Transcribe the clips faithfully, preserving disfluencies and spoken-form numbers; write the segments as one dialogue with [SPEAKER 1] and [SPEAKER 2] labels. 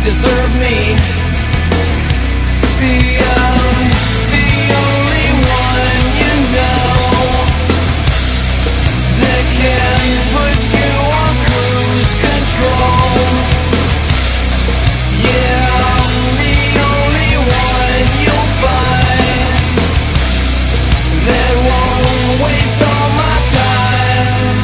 [SPEAKER 1] deserve me. See, I'm the only one you know that can put you on cruise control. Yeah, I'm the only one you'll find that won't waste all my time.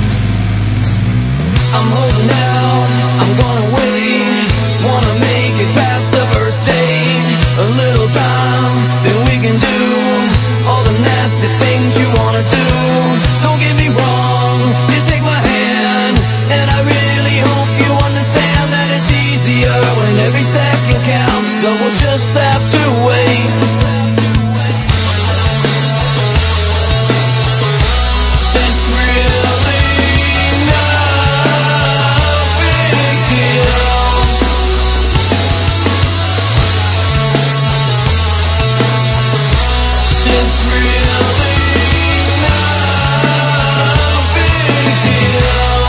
[SPEAKER 1] I'm holding out, I'm gonna wait, wanna make it past the first date. A little time, then we can do all the nasty things you wanna do. Don't get me wrong, just take my hand, and I really hope you understand that it's easier when every second counts, so we'll just have to wait. It's really not a big deal. It's really not a big deal.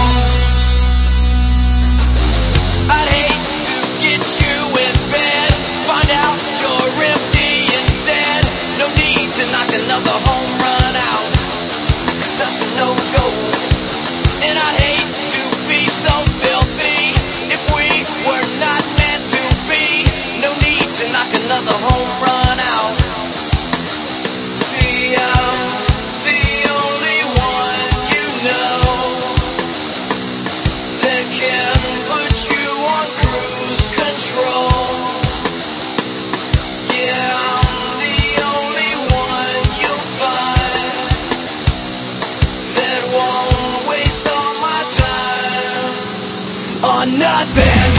[SPEAKER 1] I'd hate to get you in bed, find out you're empty instead. No need to knock another home run out, 'cause that's a no-go. And I'd hate to be so filthy if we were not meant to be. No need to knock another home run out. See, I'm the only one you know that can put you on cruise control. Yeah, I'm the only one you'll find that won't waste all my time on nothing.